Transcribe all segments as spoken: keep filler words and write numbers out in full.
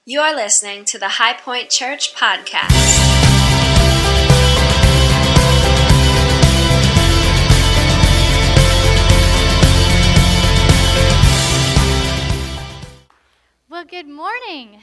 You're listening to the High Point Church podcast. Well, good morning.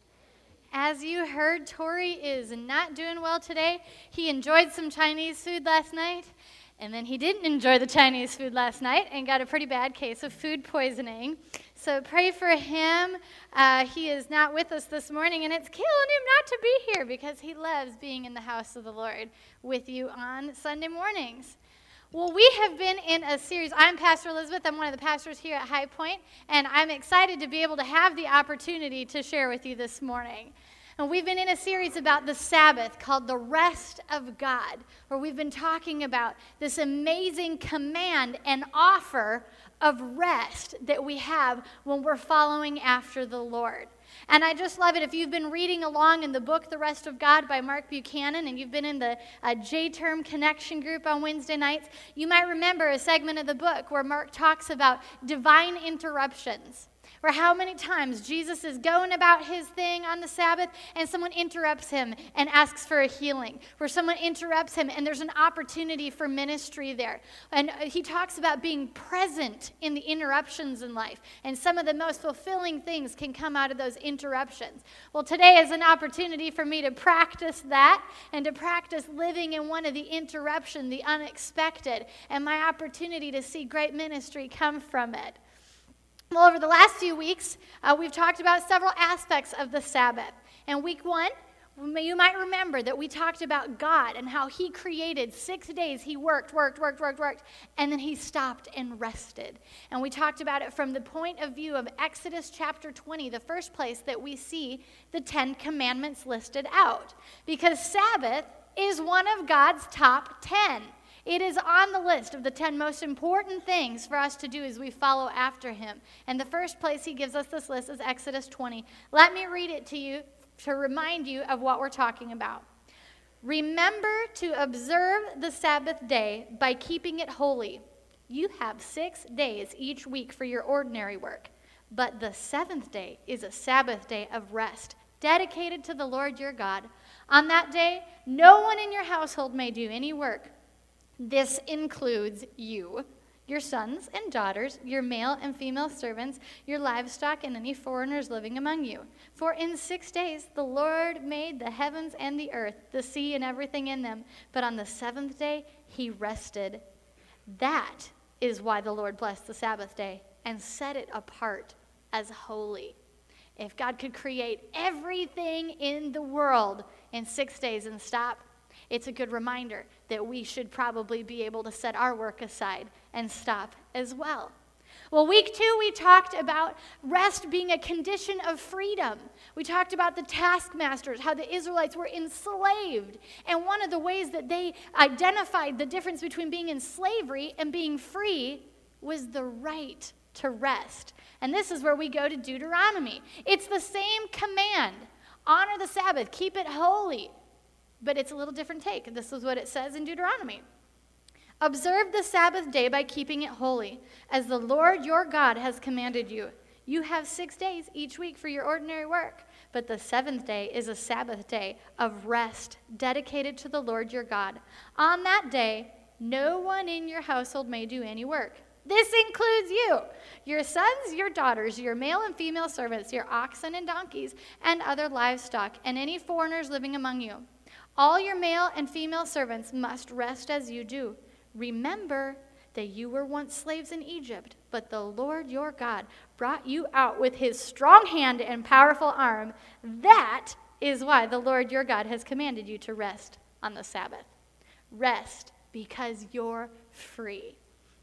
As you heard, Tori is not doing well today. He enjoyed some Chinese food last night, and then he didn't enjoy the Chinese food last night and got a pretty bad case of food poisoning. So pray for him. Uh, he is not with us this morning, and it's killing him not to be here because he loves being in the house of the Lord with you on Sunday mornings. Well, we have been in a series. I'm Pastor Elizabeth. I'm one of the pastors here at High Point, and I'm excited to be able to have the opportunity to share with you this morning. And we've been in a series about the Sabbath called The Rest of God, where we've been talking about this amazing command and offer of rest that we have when we're following after the Lord. And I just love it. If you've been reading along in the book, The Rest of God by Mark Buchanan, and you've been in the uh, J-Term Connection group on Wednesday nights, you might remember a segment of the book where Mark talks about divine interruptions. Or how many times Jesus is going about his thing on the Sabbath and someone interrupts him and asks for a healing. Where someone interrupts him and there's an opportunity for ministry there. And he talks about being present in the interruptions in life. And some of the most fulfilling things can come out of those interruptions. Well, today is an opportunity for me to practice that and to practice living in one of the interruption, the unexpected, and my opportunity to see great ministry come from it. Well, over the last few weeks, uh, we've talked about several aspects of the Sabbath. And week one, you might remember that we talked about God and how he created six days. He worked, worked, worked, worked, worked, and then he stopped and rested. And we talked about it from the point of view of Exodus chapter twenty, the first place that we see the Ten Commandments listed out. Because Sabbath is one of God's top ten. It is on the list of the ten most important things for us to do as we follow after him. And the first place he gives us this list is Exodus twenty. Let me read it to you to remind you of what we're talking about. Remember to observe the Sabbath day by keeping it holy. You have six days each week for your ordinary work. But the seventh day is a Sabbath day of rest, dedicated to the Lord your God. On that day, no one in your household may do any work. This includes you, your sons and daughters, your male and female servants, your livestock, and any foreigners living among you. For in six days the Lord made the heavens and the earth, the sea and everything in them. But on the seventh day he rested. That is why the Lord blessed the Sabbath day and set it apart as holy. If God could create everything in the world in six days and stop, it's a good reminder that we should probably be able to set our work aside and stop as well. Well, week two, we talked about rest being a condition of freedom. We talked about the taskmasters, how the Israelites were enslaved. And one of the ways that they identified the difference between being in slavery and being free was the right to rest. And this is where we go to Deuteronomy. It's the same command. Honor the Sabbath, keep it holy. But it's a little different take. This is what it says in Deuteronomy. Observe the Sabbath day by keeping it holy, as the Lord your God has commanded you. You have six days each week for your ordinary work, but the seventh day is a Sabbath day of rest, dedicated to the Lord your God. On that day, no one in your household may do any work. This includes you, your sons, your daughters, your male and female servants, your oxen and donkeys, and other livestock, and any foreigners living among you. All your male and female servants must rest as you do. Remember that you were once slaves in Egypt, but the Lord your God brought you out with his strong hand and powerful arm. That is why the Lord your God has commanded you to rest on the Sabbath. Rest because you're free.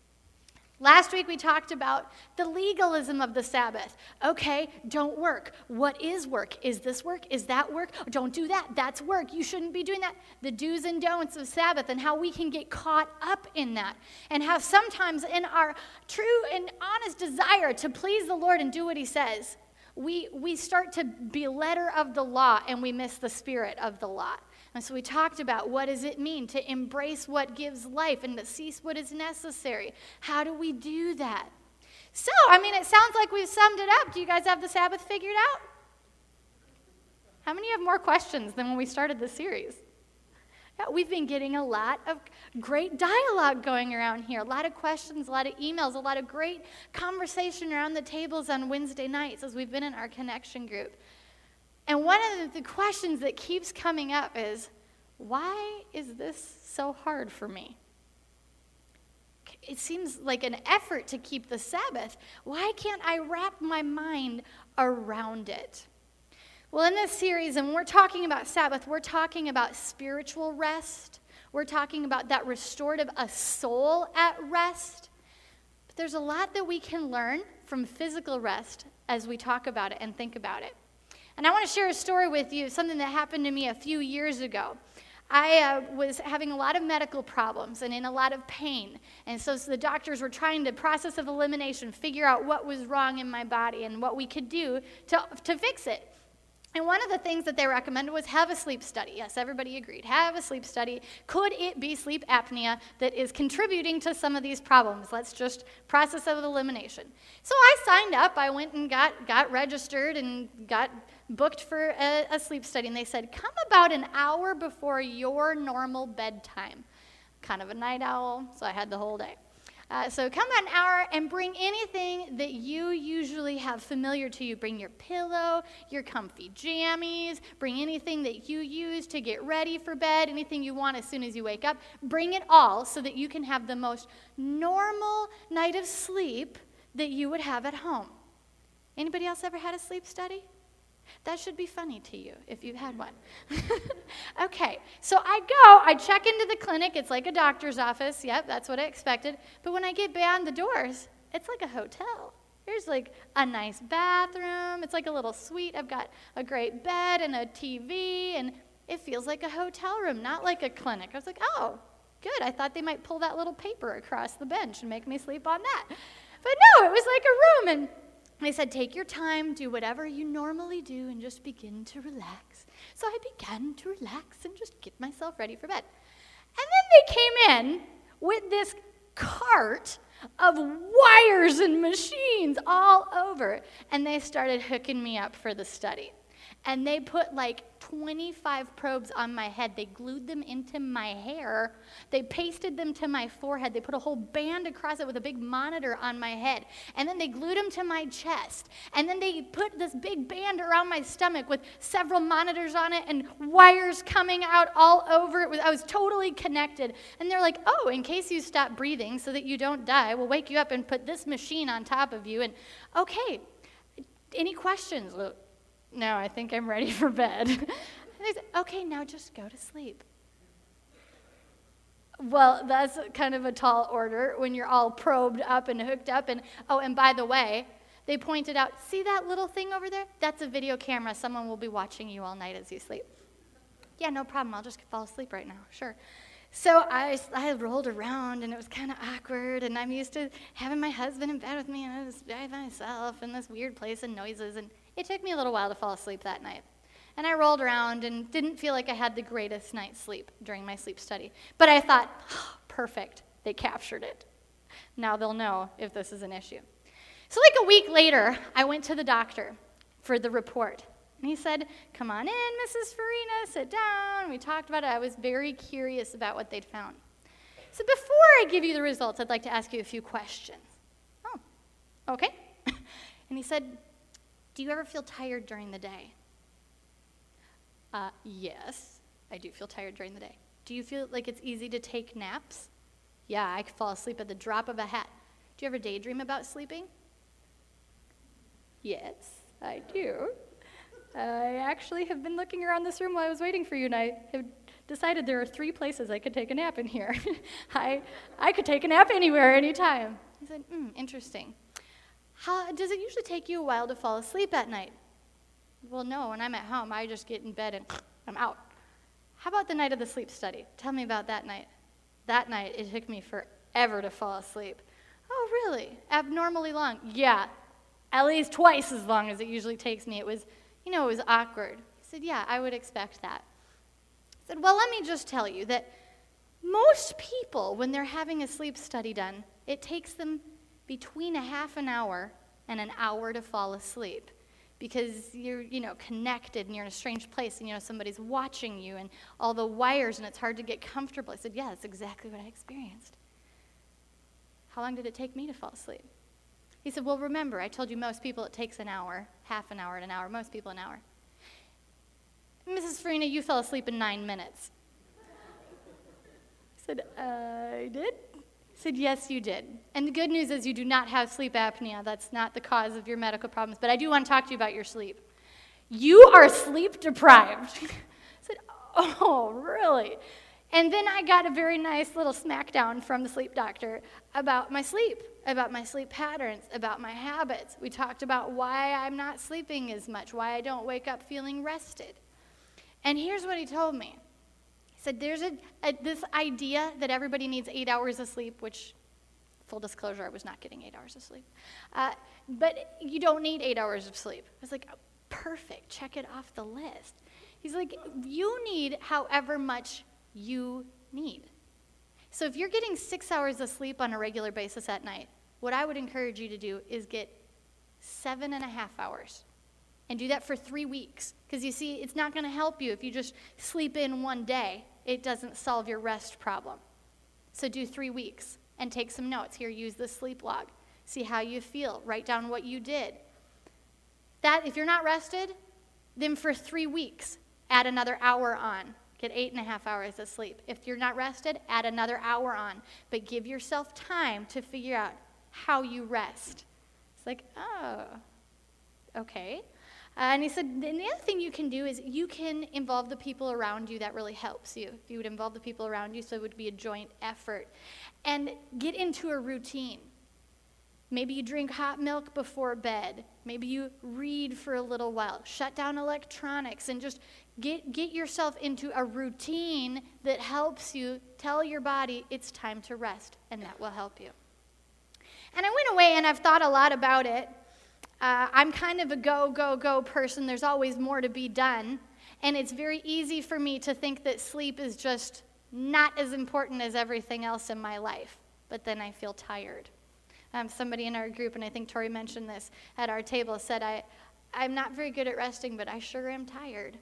Last week we talked about the legalism of the Sabbath. Okay, don't work. What is work? Is this work? Is that work? Don't do that. That's work. You shouldn't be doing that. The do's and don'ts of Sabbath and how we can get caught up in that. And how sometimes in our true and honest desire to please the Lord and do what he says, we, we start to be letter of the law and we miss the spirit of the law. And so we talked about what does it mean to embrace what gives life and to cease what is necessary. How do we do that? So, I mean, it sounds like we've summed it up. Do you guys have the Sabbath figured out? How many have more questions than when we started this series? Yeah, we've been getting a lot of great dialogue going around here, a lot of questions, a lot of emails, a lot of great conversation around the tables on Wednesday nights as we've been in our connection group. And one of the questions that keeps coming up is, why is this so hard for me? It seems like an effort to keep the Sabbath. Why can't I wrap my mind around it? Well, in this series, and we're talking about Sabbath, we're talking about spiritual rest. We're talking about that restorative, a soul at rest. But there's a lot that we can learn from physical rest as we talk about it and think about it. And I want to share a story with you, something that happened to me a few years ago. I uh, was having a lot of medical problems and in a lot of pain. And so, so the doctors were trying to, process of elimination, figure out what was wrong in my body and what we could do to, to fix it. And one of the things that they recommended was have a sleep study. Yes, everybody agreed. Have a sleep study. Could it be sleep apnea that is contributing to some of these problems? Let's just process of elimination. So I signed up. I went and got, got registered and got booked for a, a sleep study. And they said, come about an hour before your normal bedtime. Kind of a night owl, so I had the whole day. Uh, so come about an hour and bring anything that you usually have familiar to you. Bring your pillow, your comfy jammies, bring anything that you use to get ready for bed, anything you want as soon as you wake up. Bring it all so that you can have the most normal night of sleep that you would have at home. Anybody else ever had a sleep study? That should be funny to you if you've had one. Okay, so I go, I check into the clinic. It's like a doctor's office. Yep, that's what I expected. But when I get beyond the doors, it's like a hotel. There's like a nice bathroom. It's like a little suite. I've got a great bed and a T V, and it feels like a hotel room, not like a clinic. I was like, oh, good. I thought they might pull that little paper across the bench and make me sleep on that. But no, it was like a room, and they said, take your time, do whatever you normally do, and just begin to relax. So I began to relax and just get myself ready for bed. And then they came in with this cart of wires and machines all over, and they started hooking me up for the study. And they put like twenty-five probes on my head. They glued them into my hair. They pasted them to my forehead. They put a whole band across it with a big monitor on my head. And then they glued them to my chest. And then they put this big band around my stomach with several monitors on it and wires coming out all over it. I was totally connected. And they're like, oh, in case you stop breathing so that you don't die, we'll wake you up and put this machine on top of you. And okay, any questions? No, I think I'm ready for bed. And they said, okay, now just go to sleep. Well, that's kind of a tall order when you're all probed up and hooked up. And oh, and by the way, they pointed out, see that little thing over there? That's a video camera. Someone will be watching you all night as you sleep. Yeah, no problem. I'll just fall asleep right now. Sure. So I, I rolled around, and it was kind of awkward, and I'm used to having my husband in bed with me, and I was by myself in this weird place and noises, and it took me a little while to fall asleep that night. And I rolled around and didn't feel like I had the greatest night's sleep during my sleep study. But I thought, oh, perfect, they captured it. Now they'll know if this is an issue. So like a week later, I went to the doctor for the report. And he said, come on in, Missus Farina, sit down. We talked about it. I was very curious about what they'd found. So before I give you the results, I'd like to ask you a few questions. Oh, okay. And he said, do you ever feel tired during the day? Uh, yes, I do feel tired during the day. Do you feel like it's easy to take naps? Yeah, I could fall asleep at the drop of a hat. Do you ever daydream about sleeping? Yes, I do. I actually have been looking around this room while I was waiting for you, and I have decided there are three places I could take a nap in here. I, I could take a nap anywhere, anytime. I said, hmm, interesting. How, does it usually take you a while to fall asleep at night? Well, no, when I'm at home, I just get in bed and I'm out. How about the night of the sleep study? Tell me about that night. That night, it took me forever to fall asleep. Oh, really? Abnormally long? Yeah, at least twice as long as it usually takes me. It was, you know, it was awkward. I said, yeah, I would expect that. I said, well, let me just tell you that most people, when they're having a sleep study done, it takes them between a half an hour and an hour to fall asleep. because you're, you know, connected and you're in a strange place and, you know, somebody's watching you and all the wires and it's hard to get comfortable. I said, yeah, that's exactly what I experienced. How long did it take me to fall asleep? He said, well, remember, I told you most people it takes an hour, half an hour to an hour, most people an hour. Missus Farina, you fell asleep in nine minutes. I said, I did? He said, yes, you did. And the good news is you do not have sleep apnea. That's not the cause of your medical problems. But I do want to talk to you about your sleep. You are sleep deprived. I said, oh, really? And then I got a very nice little smackdown from the sleep doctor about my sleep, about my sleep patterns, about my habits. We talked about why I'm not sleeping as much, why I don't wake up feeling rested. And here's what he told me. He said, there's a, a, this idea that everybody needs eight hours of sleep, which, full disclosure, I was not getting eight hours of sleep. Uh, but you don't need eight hours of sleep. I was like, oh, perfect, check it off the list. He's like, you need however much you need. So if you're getting six hours of sleep on a regular basis at night, what I would encourage you to do is get seven and a half hours. And do that for three weeks. Because you see, it's not going to help you if you just sleep in one day. It doesn't solve your rest problem. So do three weeks and take some notes. Here, use the sleep log. See how you feel. Write down what you did. That, if you're not rested, then for three weeks, add another hour on. Get eight and a half hours of sleep. If you're not rested, add another hour on. But give yourself time to figure out how you rest. It's like, oh, okay. Uh, and he said, and the other thing you can do is you can involve the people around you. That really helps you. If you would involve the people around you, so it would be a joint effort. And get into a routine. Maybe you drink hot milk before bed. Maybe you read for a little while. Shut down electronics and just get, get yourself into a routine that helps you tell your body it's time to rest, and that will help you. And I went away and I've thought a lot about it. Uh, I'm kind of a go, go, go person. There's always more to be done. And it's very easy for me to think that sleep is just not as important as everything else in my life. But then I feel tired. Um, somebody in our group, and I think Tori mentioned this at our table, said, I, I'm not very good at resting, but I sure am tired.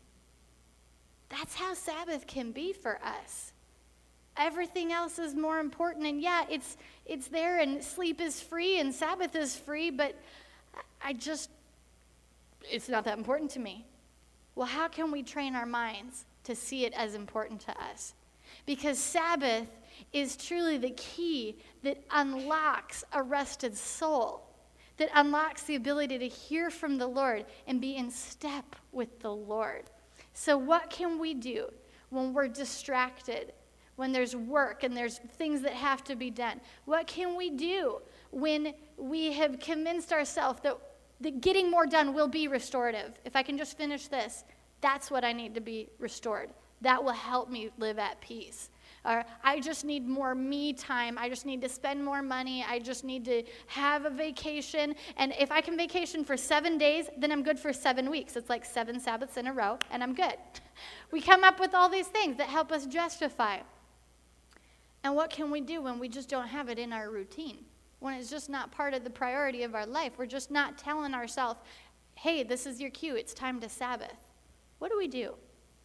That's how Sabbath can be for us. Everything else is more important. And yeah, it's it's there, and sleep is free, and Sabbath is free, but I just, it's not that important to me. Well, how can we train our minds to see it as important to us? Because Sabbath is truly the key that unlocks a rested soul, that unlocks the ability to hear from the Lord and be in step with the Lord. So what can we do when we're distracted, when there's work and there's things that have to be done? What can we do when we have convinced ourselves that, that getting more done will be restorative? If I can just finish this, that's what I need to be restored. That will help me live at peace. Or I just need more me time. I just need to spend more money. I just need to have a vacation. And if I can vacation for seven days, then I'm good for seven weeks. It's like seven Sabbaths in a row, and I'm good. We come up with all these things that help us justify. And what can we do when we just don't have it in our routine? When it's just not part of the priority of our life? We're just not telling ourselves, hey, this is your cue. It's time to Sabbath. What do we do?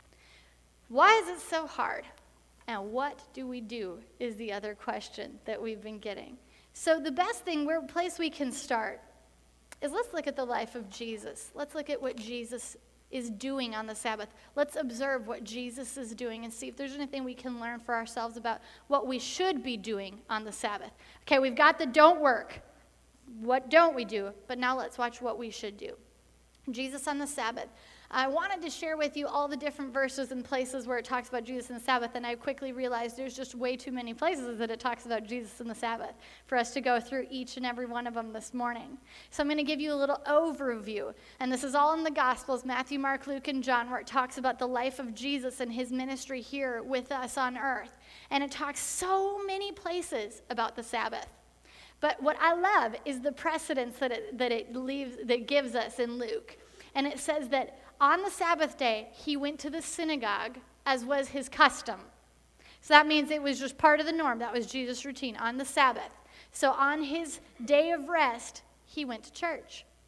Why is it so hard? And what do we do is the other question that we've been getting. So the best thing, where place we can start, is let's look at the life of Jesus. Let's look at what Jesus is doing on the Sabbath. Let's observe what Jesus is doing and see if there's anything we can learn for ourselves about what we should be doing on the Sabbath. Okay, we've got the don't work. What don't we do? But now let's watch what we should do. Jesus on the Sabbath. I wanted to share with you all the different verses and places where it talks about Jesus and the Sabbath, and I quickly realized there's just way too many places that it talks about Jesus and the Sabbath for us to go through each and every one of them this morning. So I'm going to give you a little overview, and this is all in the Gospels, Matthew, Mark, Luke, and John, where it talks about the life of Jesus and his ministry here with us on earth. And it talks so many places about the Sabbath. But what I love is the precedence that it, that it leaves, that gives us in Luke. And it says that on the Sabbath day, he went to the synagogue, as was his custom. So that means it was just part of the norm. That was Jesus' routine on the Sabbath. So on his day of rest, he went to church.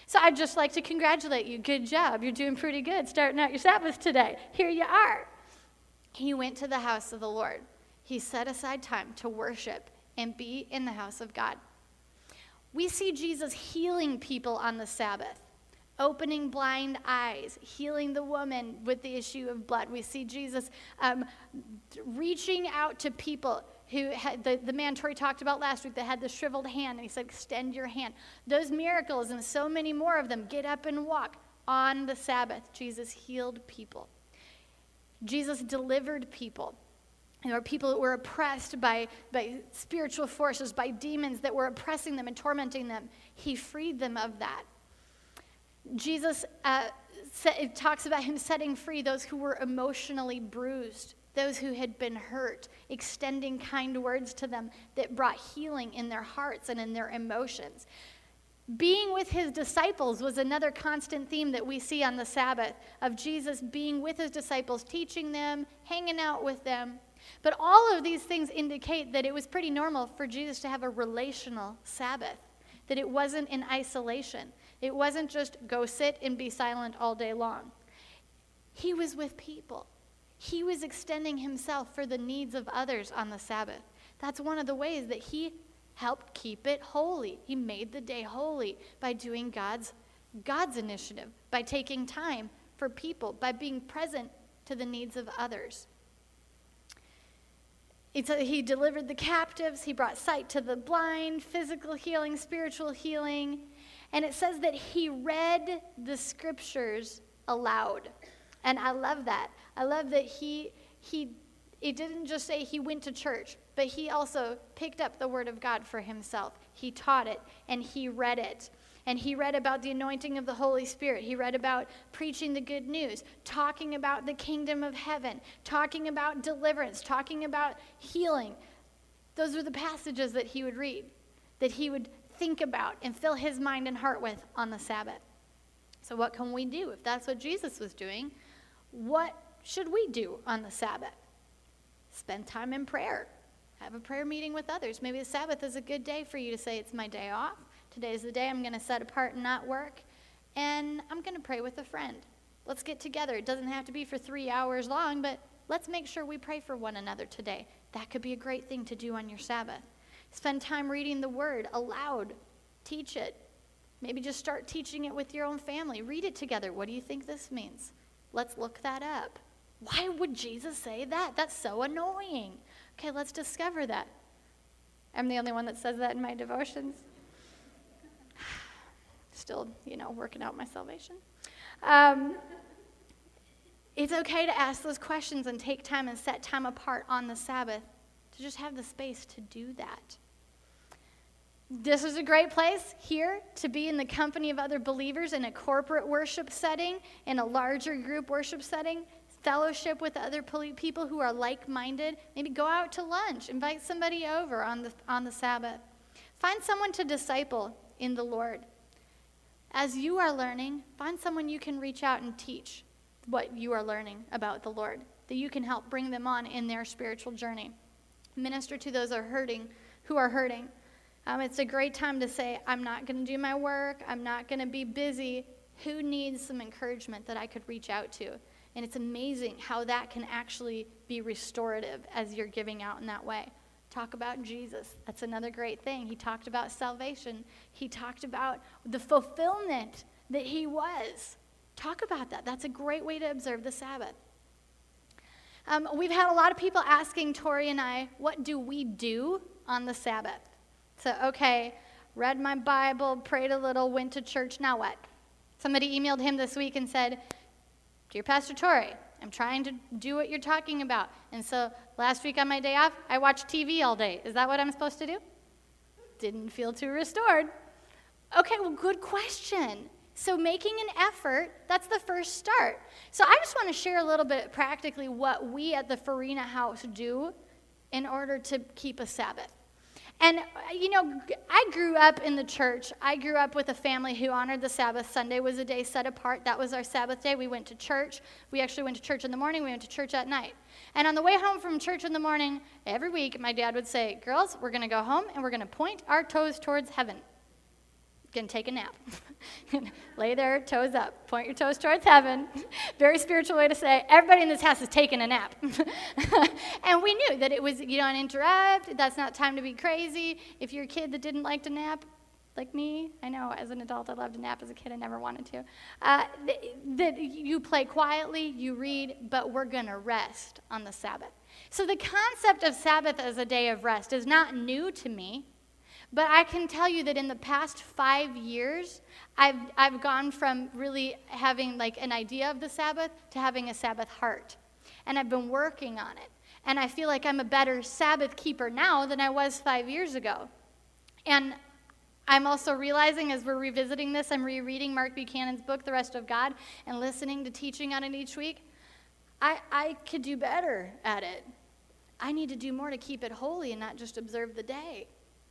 So I'd just like to congratulate you. Good job. You're doing pretty good starting out your Sabbath today. Here you are. He went to the house of the Lord. He set aside time to worship and be in the house of God. We see Jesus healing people on the Sabbath, opening blind eyes, healing the woman with the issue of blood. We see Jesus um, reaching out to people who had, the, the man Tori talked about last week that had the shriveled hand, and he said, extend your hand. Those miracles and so many more of them, get up and walk. On the Sabbath, Jesus healed people. Jesus delivered people. There were people that were oppressed by, by spiritual forces, by demons that were oppressing them and tormenting them. He freed them of that. Jesus uh, set, it talks about him setting free those who were emotionally bruised, those who had been hurt, extending kind words to them that brought healing in their hearts and in their emotions. Being with his disciples was another constant theme that we see on the Sabbath, of Jesus being with his disciples, teaching them, hanging out with them. But all of these things indicate that it was pretty normal for Jesus to have a relational Sabbath, that it wasn't in isolation. It wasn't just go sit and be silent all day long. He was with people. He was extending himself for the needs of others on the Sabbath. That's one of the ways that he helped keep it holy. He made the day holy by doing God's, God's initiative, by taking time for people, by being present to the needs of others. It's a, he delivered the captives. He brought sight to the blind, physical healing, spiritual healing. And it says that he read the scriptures aloud. And I love that. I love that he, he, it didn't just say he went to church, but he also picked up the word of God for himself. He taught it, and he read it. And he read about the anointing of the Holy Spirit. He read about preaching the good news, talking about the kingdom of heaven, talking about deliverance, talking about healing. Those are the passages that he would read, that he would think about and fill his mind and heart with on the Sabbath. So what can we do? If that's what Jesus was doing, what should we do on the Sabbath? Spend time in prayer. Have a prayer meeting with others. Maybe the Sabbath is a good day for you to say, it's my day off. Today is the day I'm going to set apart and not work. And I'm going to pray with a friend. Let's get together. It doesn't have to be for three hours long, but let's make sure we pray for one another today. That could be a great thing to do on your Sabbath. Spend time reading the word aloud. Teach it. Maybe just start teaching it with your own family. Read it together. What do you think this means? Let's look that up. Why would Jesus say that? That's so annoying. Okay, let's discover that. I'm the only one that says that in my devotions. Still, you know, working out my salvation. Um, it's okay to ask those questions and take time and set time apart on the Sabbath to just have the space to do that. This is a great place here to be in the company of other believers in a corporate worship setting, in a larger group worship setting, fellowship with other people who are like-minded. Maybe go out to lunch, invite somebody over on the, on the Sabbath. Find someone to disciple in the Lord. As you are learning, find someone you can reach out and teach what you are learning about the Lord, that you can help bring them on in their spiritual journey. Minister to those who are hurting, who are hurting. Um, it's a great time to say, I'm not going to do my work. I'm not going to be busy. Who needs some encouragement that I could reach out to? And it's amazing how that can actually be restorative as you're giving out in that way. Talk about Jesus. That's another great thing. He talked about salvation. He talked about the fulfillment that he was. Talk about that. That's a great way to observe the Sabbath. Um, we've had a lot of people asking Tori and I, what do we do on the Sabbath? So, okay, read my Bible, prayed a little, went to church, now what? Somebody emailed him this week and said, Dear Pastor Tori, I'm trying to do what you're talking about. And so last week on my day off, I watched T V all day. Is that what I'm supposed to do? Didn't feel too restored. Okay, well, good question. So making an effort, that's the first start. So I just want to share a little bit practically what we at the Farina House do in order to keep a Sabbath. And, you know, I grew up in the church. I grew up with a family who honored the Sabbath. Sunday was a day set apart. That was our Sabbath day. We went to church. We actually went to church in the morning. We went to church at night. And on the way home from church in the morning, every week, my dad would say, girls, we're going to go home and we're going to point our toes towards heaven. Gonna take a nap. Lay there, toes up, point your toes towards heaven. Very spiritual way to say, everybody in this house is taking a nap. And we knew that it was, you don't interrupt, that's not time to be crazy. If you're a kid that didn't like to nap, like me, I know as an adult I loved to nap, as a kid I never wanted to, uh, that you play quietly, you read, but we're gonna rest on the Sabbath. So the concept of Sabbath as a day of rest is not new to me. But I can tell you that in the past five years, I've I've gone from really having like an idea of the Sabbath to having a Sabbath heart. And I've been working on it. And I feel like I'm a better Sabbath keeper now than I was five years ago. And I'm also realizing as we're revisiting this, I'm rereading Mark Buchanan's book, The Rest of God, and listening to teaching on it each week. I, I could do better at it. I need to do more to keep it holy and not just observe the day.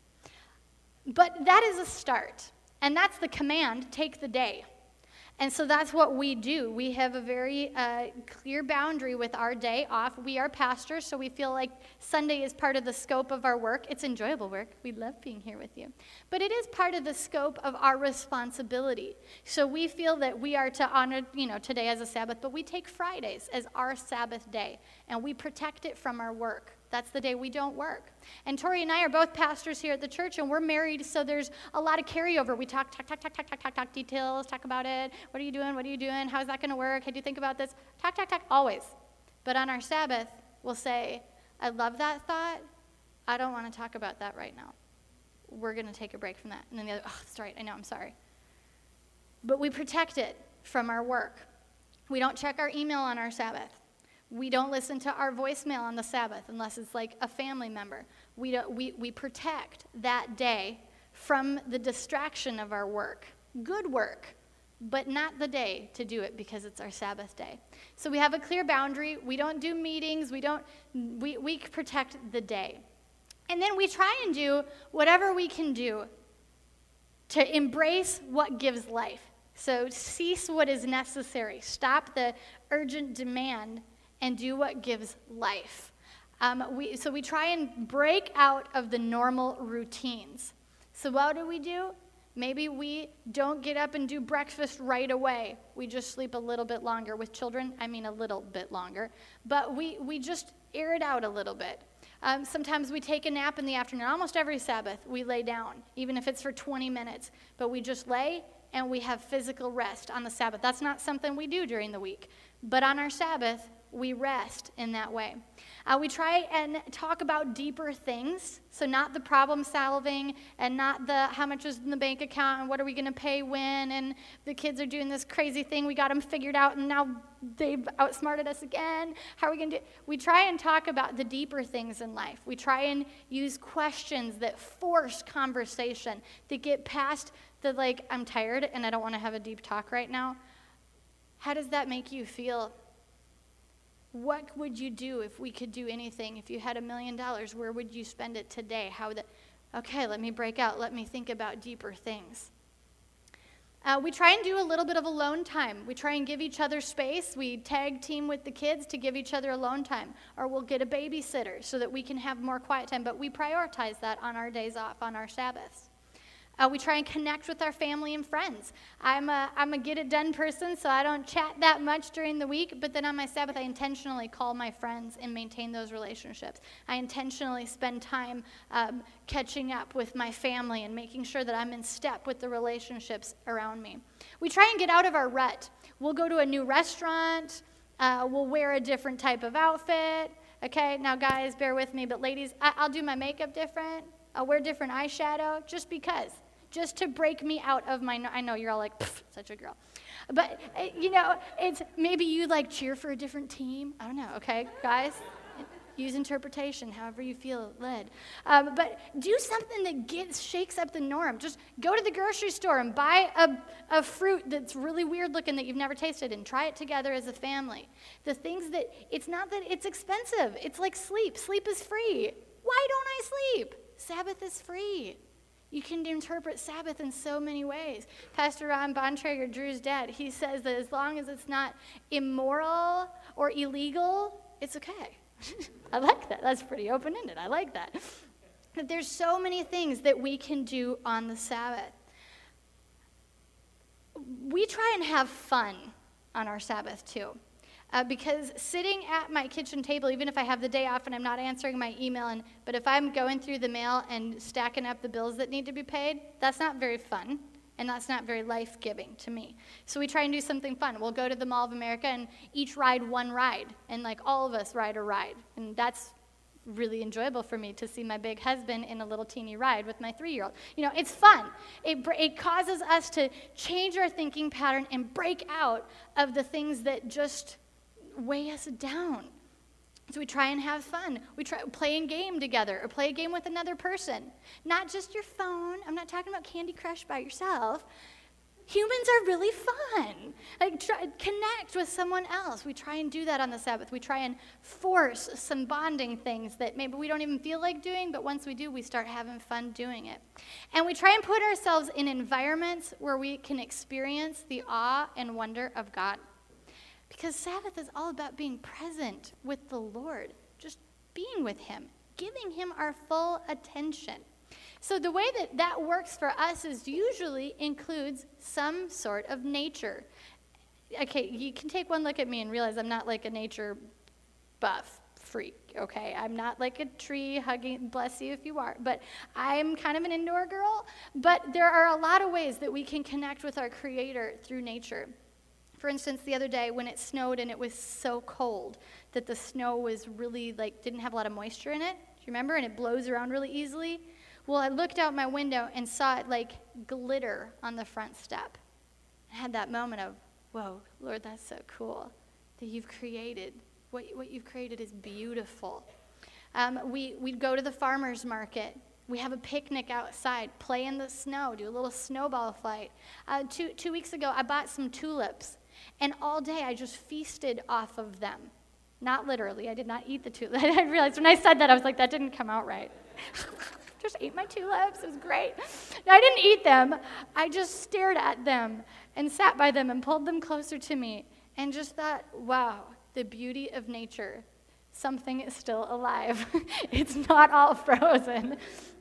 But that is a start, and that's the command, take the day. And so that's what we do. We have a very uh, clear boundary with our day off. We are pastors, so we feel like Sunday is part of the scope of our work. It's enjoyable work. We love being here with you. But it is part of the scope of our responsibility. So we feel that we are to honor, you know, today as a Sabbath, but we take Fridays as our Sabbath day, and we protect it from our work. That's the day we don't work. And Tori and I are both pastors here at the church, and we're married, so there's a lot of carryover. We talk, talk, talk, talk, talk, talk, talk, talk, details, talk about it. What are you doing? What are you doing? How's that going to work? How do you think about this? Talk, talk, talk, always. But on our Sabbath, we'll say, I love that thought. I don't want to talk about that right now. We're going to take a break from that. And then the other, oh, that's right. I know, I'm sorry. But we protect it from our work. We don't check our email on our Sabbath. We don't listen to our voicemail on the Sabbath unless it's like a family member. We, don't, we, we protect that day from the distraction of our work. Good work, but not the day to do it because it's our Sabbath day. So we have a clear boundary. We don't do meetings. We don't. We, we protect the day. And then we try and do whatever we can do to embrace what gives life. So cease what is necessary. Stop the urgent demand and do what gives life. Um, we, so we try and break out of the normal routines. So what do we do? Maybe we don't get up and do breakfast right away. We just sleep a little bit longer. With children, I mean a little bit longer. But we, we just air it out a little bit. Um, sometimes we take a nap in the afternoon. Almost every Sabbath we lay down, even if it's for twenty minutes. But we just lay and we have physical rest on the Sabbath. That's not something we do during the week. But on our Sabbath, we rest in that way. Uh, we try and talk about deeper things, so not the problem solving and not the how much is in the bank account and what are we going to pay when, and the kids are doing this crazy thing, we got them figured out and now they've outsmarted us again. How are we going to do? We try and talk about the deeper things in life. We try and use questions that force conversation, that get past the like, I'm tired and I don't want to have a deep talk right now. How does that make you feel? What would you do if we could do anything? If you had a million dollars, where would you spend it today? How would that? Okay, let me break out. Let me think about deeper things. Uh, we try and do a little bit of alone time. We try and give each other space. We tag team with the kids to give each other alone time. Or we'll get a babysitter so that we can have more quiet time. But we prioritize that on our days off, on our Sabbaths. Uh, we try and connect with our family and friends. I'm a, I'm a get-it-done person, so I don't chat that much during the week, but then on my Sabbath, I intentionally call my friends and maintain those relationships. I intentionally spend time um, catching up with my family and making sure that I'm in step with the relationships around me. We try and get out of our rut. We'll go to a new restaurant. Uh, we'll wear a different type of outfit. Okay, now guys, bear with me, but ladies, I, I'll do my makeup different. I'll wear different eyeshadow just because. Just to break me out of my, I know you're all like, such a girl. But, you know, it's maybe you like cheer for a different team. I don't know, okay, guys? Use interpretation, however you feel led. Um, but do something that gets, shakes up the norm. Just go to the grocery store and buy a, a fruit that's really weird looking that you've never tasted and try it together as a family. The things that, it's not that it's expensive. It's like sleep. Sleep is free. Why don't I sleep? Sabbath is free. You can interpret Sabbath in so many ways. Pastor Ron Bontrager, Drew's dad, he says that as long as it's not immoral or illegal, it's okay. I like that. That's pretty open-ended. I like that. But there's so many things that we can do on the Sabbath. we try and have fun on our Sabbath too. Uh, because sitting at my kitchen table, even if I have the day off and I'm not answering my email, and but if I'm going through the mail and stacking up the bills that need to be paid, that's not very fun, and that's not very life-giving to me. So we try and do something fun. We'll go to the Mall of America and each ride one ride, and like all of us ride a ride, and that's really enjoyable for me to see my big husband in a little teeny ride with my three-year-old. You know, it's fun. It, it causes us to change our thinking pattern and break out of the things that just weigh us down. So we try and have fun. We try playing a game together or play a game with another person. Not just your phone. I'm not talking about Candy Crush by yourself. Humans are really fun. Like, try, connect with someone else. We try and do that on the Sabbath. We try and force some bonding things that maybe we don't even feel like doing, but once we do, we start having fun doing it. And we try and put ourselves in environments where we can experience the awe and wonder of God. Because Sabbath is all about being present with the Lord, just being with him, giving him our full attention. So the way that that works for us is usually includes some sort of nature. Okay, you can take one look at me and realize I'm not like a nature buff freak, okay? I'm not like a tree hugging, bless you if you are, but I'm kind of an indoor girl. But there are a lot of ways that we can connect with our Creator through nature. For instance, the other day when it snowed and it was so cold that the snow was really like, didn't have a lot of moisture in it. Do you remember? And it blows around really easily. Well, I looked out my window and saw it like glitter on the front step. I had that moment of, whoa, Lord, that's so cool that you've created. What, what you've created is beautiful. Um, we, we'd go to the farmer's market. We have a picnic outside, play in the snow, do a little snowball fight. Uh, two, two weeks ago, I bought some tulips. And all day, I just feasted off of them. Not literally. I did not eat the tulips. I realized when I said that, I was like, that didn't come out right. Just ate my tulips. It was great. No, I didn't eat them. I just stared at them and sat by them and pulled them closer to me and just thought, wow, the beauty of nature. Something is still alive. It's not all frozen.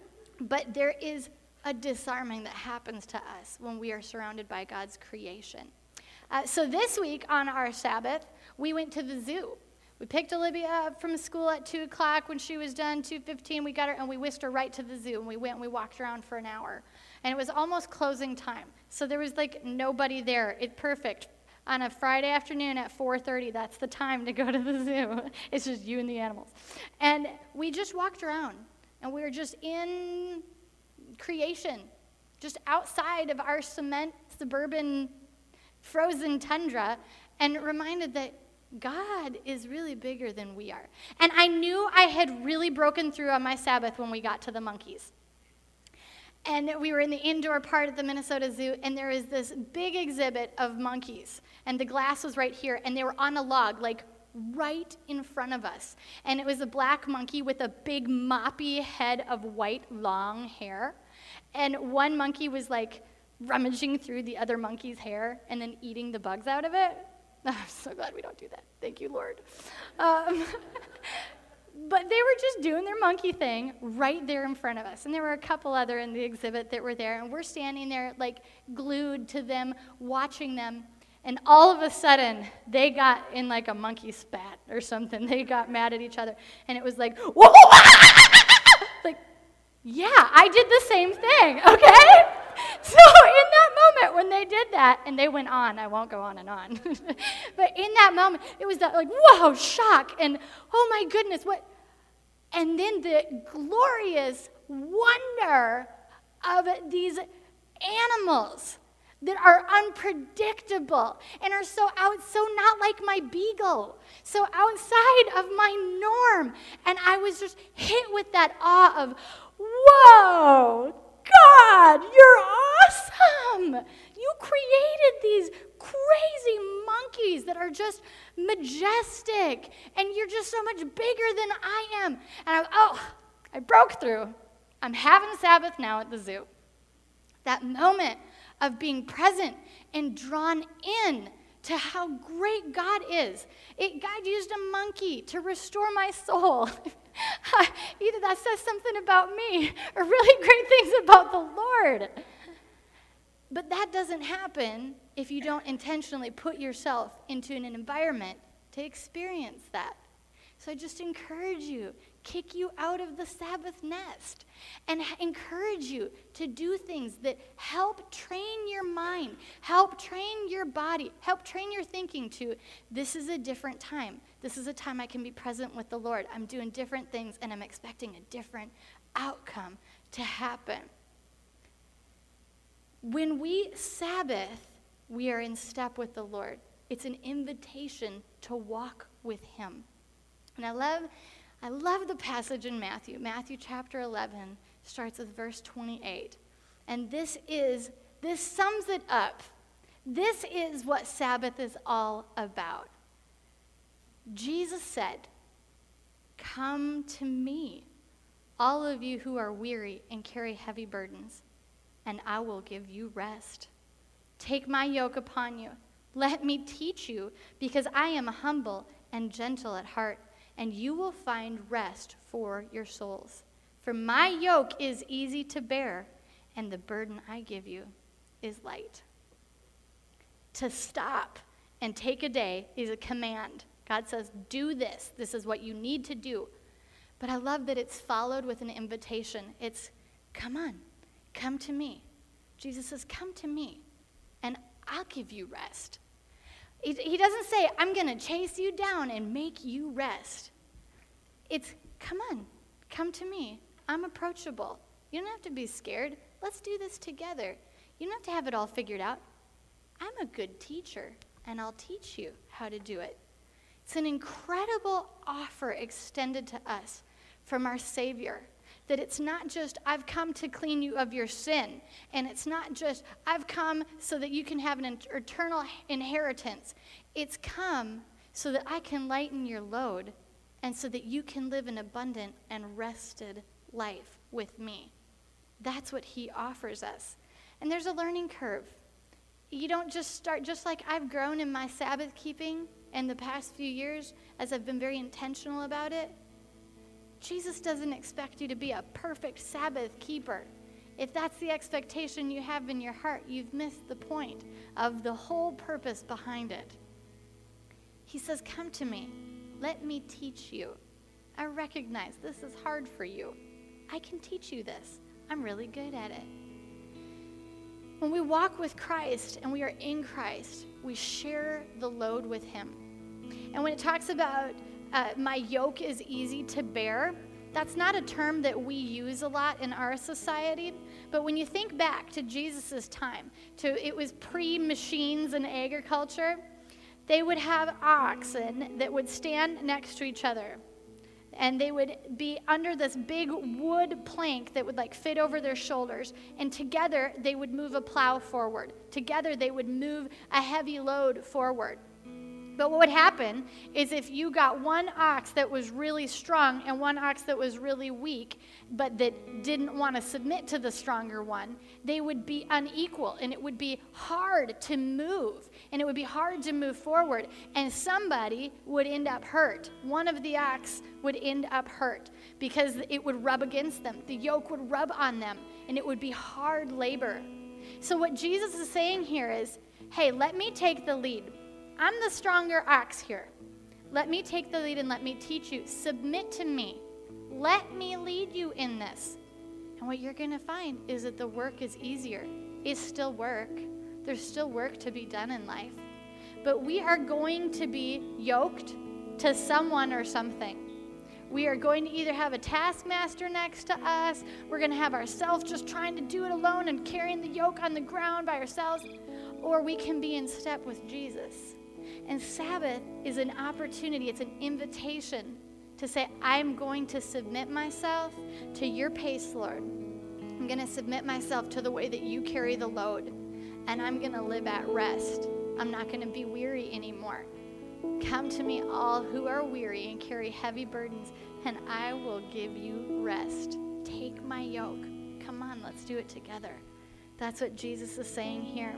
But there is a disarming that happens to us when we are surrounded by God's creation. Uh, so this week on our Sabbath, we went to the zoo. We picked Olivia up from school at two o'clock when she was done, two fifteen. We got her, and we whisked her right to the zoo, and we went and we walked around for an hour. And it was almost closing time, so there was, like, nobody there. It perfect. On a Friday afternoon at four thirty, that's the time to go to the zoo. It's just you and the animals. And we just walked around, and we were just in creation, just outside of our cement, suburban, frozen tundra, and reminded that God is really bigger than we are. And I knew I had really broken through on my Sabbath when we got to the monkeys. And we were in the indoor part of the Minnesota Zoo, and there was this big exhibit of monkeys. And the glass was right here, and they were on a log, like right in front of us. And it was a black monkey with a big moppy head of white long hair. And one monkey was like rummaging through the other monkey's hair and then eating the bugs out of it. Oh, I'm so glad we don't do that. Thank you, Lord. Um, but they were just doing their monkey thing right there in front of us. And there were a couple other in the exhibit that were there. And we're standing there like glued to them, watching them. And all of a sudden, they got in like a monkey spat or something. They got mad at each other. And it was like, whoa! Like, yeah, I did the same thing, okay? So in that moment when they did that, and they went on, I won't go on and on, but in that moment, it was that like, whoa, shock, and oh my goodness, what? And then the glorious wonder of these animals that are unpredictable and are so out, so not like my beagle, so outside of my norm. And I was just hit with that awe of, whoa, God, you're awesome. You created these crazy monkeys that are just majestic, and you're just so much bigger than I am. And I, oh, I broke through. I'm having Sabbath now at the zoo. That moment of being present and drawn in to how great God is. It, God used a monkey to restore my soul. Either that says something about me or really great things about the Lord. But that doesn't happen if you don't intentionally put yourself into an environment to experience that. So I just encourage you, kick you out of the Sabbath nest and encourage you to do things that help train your mind, help train your body, help train your thinking to, this is a different time. This is a time I can be present with the Lord. I'm doing different things and I'm expecting a different outcome to happen. When we Sabbath, we are in step with the Lord. It's an invitation to walk with him. And I love, I love the passage in Matthew. Matthew chapter eleven starts with verse twenty-eight. And this is, this sums it up. This is what Sabbath is all about. Jesus said, "Come to me, all of you who are weary and carry heavy burdens, and I will give you rest. Take my yoke upon you. Let me teach you, because I am humble and gentle at heart, and you will find rest for your souls. For my yoke is easy to bear, and the burden I give you is light." To stop and take a day is a command. God says, do this. This is what you need to do. But I love that it's followed with an invitation. It's, come on, come to me. Jesus says, come to me, and I'll give you rest. He doesn't say, I'm going to chase you down and make you rest. It's, come on, come to me. I'm approachable. You don't have to be scared. Let's do this together. You don't have to have it all figured out. I'm a good teacher, and I'll teach you how to do it. It's an incredible offer extended to us from our Savior. That it's not just, I've come to clean you of your sin. And it's not just, I've come so that you can have an eternal inheritance. It's come so that I can lighten your load and so that you can live an abundant and rested life with me. That's what he offers us. And there's a learning curve. You don't just start, just like I've grown in my Sabbath keeping in the past few years as I've been very intentional about it. Jesus doesn't expect you to be a perfect Sabbath keeper. If that's the expectation you have in your heart, you've missed the point of the whole purpose behind it. He says, come to me. Let me teach you. I recognize this is hard for you. I can teach you this. I'm really good at it. When we walk with Christ and we are in Christ, we share the load with him. And when it talks about uh, my yoke is easy to bear, that's not a term that we use a lot in our society. But when you think back to Jesus' time, to it was pre-machines and agriculture, they would have oxen that would stand next to each other. And they would be under this big wood plank that would like fit over their shoulders. And together they would move a plow forward. Together they would move a heavy load forward. But what would happen is if you got one ox that was really strong and one ox that was really weak, but that didn't want to submit to the stronger one, they would be unequal, and it would be hard to move, and it would be hard to move forward, and somebody would end up hurt. One of the ox would end up hurt because it would rub against them. The yoke would rub on them, and it would be hard labor. So what Jesus is saying here is, hey, let me take the lead. I'm the stronger ox here. Let me take the lead and let me teach you. Submit to me. Let me lead you in this. And what you're going to find is that the work is easier. It's still work. There's still work to be done in life. But we are going to be yoked to someone or something. We are going to either have a taskmaster next to us. We're going to have ourselves just trying to do it alone and carrying the yoke on the ground by ourselves. Or we can be in step with Jesus. And Sabbath is an opportunity, it's an invitation to say, I'm going to submit myself to your pace, Lord. I'm going to submit myself to the way that you carry the load. And I'm going to live at rest. I'm not going to be weary anymore. Come to me, all who are weary and carry heavy burdens, and I will give you rest. Take my yoke. Come on, let's do it together. That's what Jesus is saying here.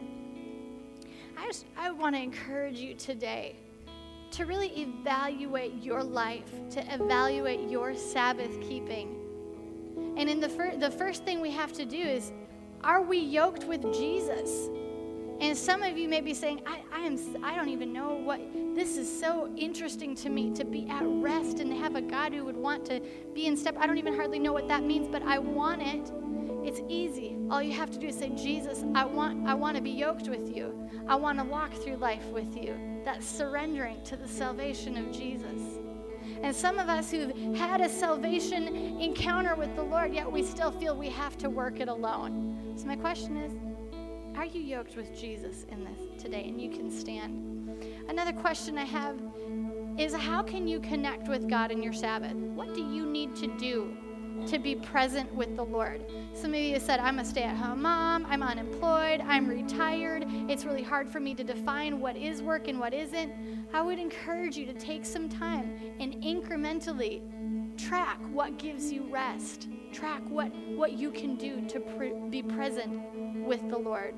I just, I want to encourage you today to really evaluate your life, to evaluate your Sabbath keeping. And in the, fir- the first thing we have to do is, are we yoked with Jesus? And some of you may be saying, I, I am, I don't even know what, this is so interesting to me, to be at rest and to have a God who would want to be in step. I don't even hardly know what that means, but I want it. It's easy. All you have to do is say, Jesus, I want, I want to be yoked with you. I want to walk through life with you. That's surrendering to the salvation of Jesus. And some of us who've had a salvation encounter with the Lord, yet we still feel we have to work it alone. So my question is, are you yoked with Jesus in this today? And you can stand. Another question I have is, how can you connect with God in your Sabbath? What do you need to do to be present with the Lord? Some of you said, I'm a stay-at-home mom, I'm unemployed, I'm retired, it's really hard for me to define what is work and what isn't. I would encourage you to take some time and incrementally track what gives you rest. Track what, what you can do to pre- be present with the Lord.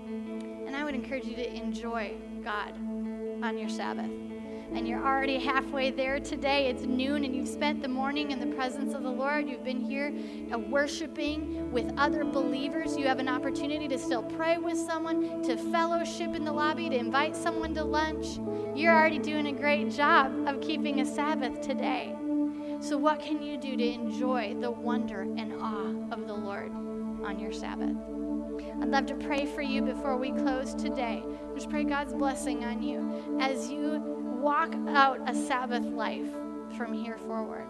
And I would encourage you to enjoy God on your Sabbath. And you're already halfway there today. It's noon and you've spent the morning in the presence of the Lord. You've been here uh, worshiping with other believers. You have an opportunity to still pray with someone, to fellowship in the lobby, to invite someone to lunch. You're already doing a great job of keeping a Sabbath today. So what can you do to enjoy the wonder and awe of the Lord on your Sabbath? I'd love to pray for you before we close today. Just pray God's blessing on you as you walk out a Sabbath life from here forward.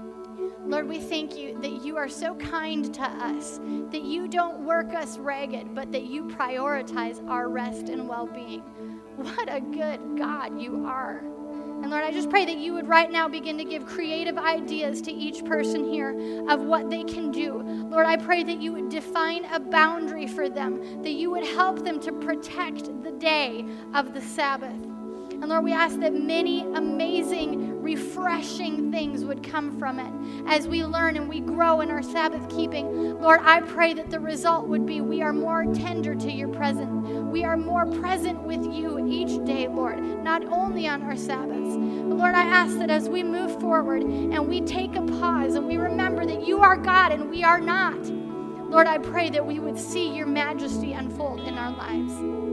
Lord, we thank you that you are so kind to us, that you don't work us ragged, but that you prioritize our rest and well-being. What a good God you are. And Lord, I just pray that you would right now begin to give creative ideas to each person here of what they can do. Lord, I pray that you would define a boundary for them, that you would help them to protect the day of the Sabbath. And Lord, we ask that many amazing, refreshing things would come from it as we learn and we grow in our Sabbath keeping. Lord, I pray that the result would be we are more tender to your presence. We are more present with you each day, Lord, not only on our Sabbaths. But Lord, I ask that as we move forward and we take a pause and we remember that you are God and we are not, Lord, I pray that we would see your majesty unfold in our lives.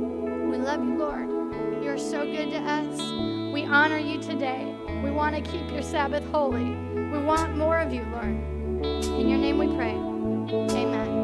We love you, Lord. You're so good to us. We honor you today. We want to keep your Sabbath holy. We want more of you, Lord. In your name we pray. Amen.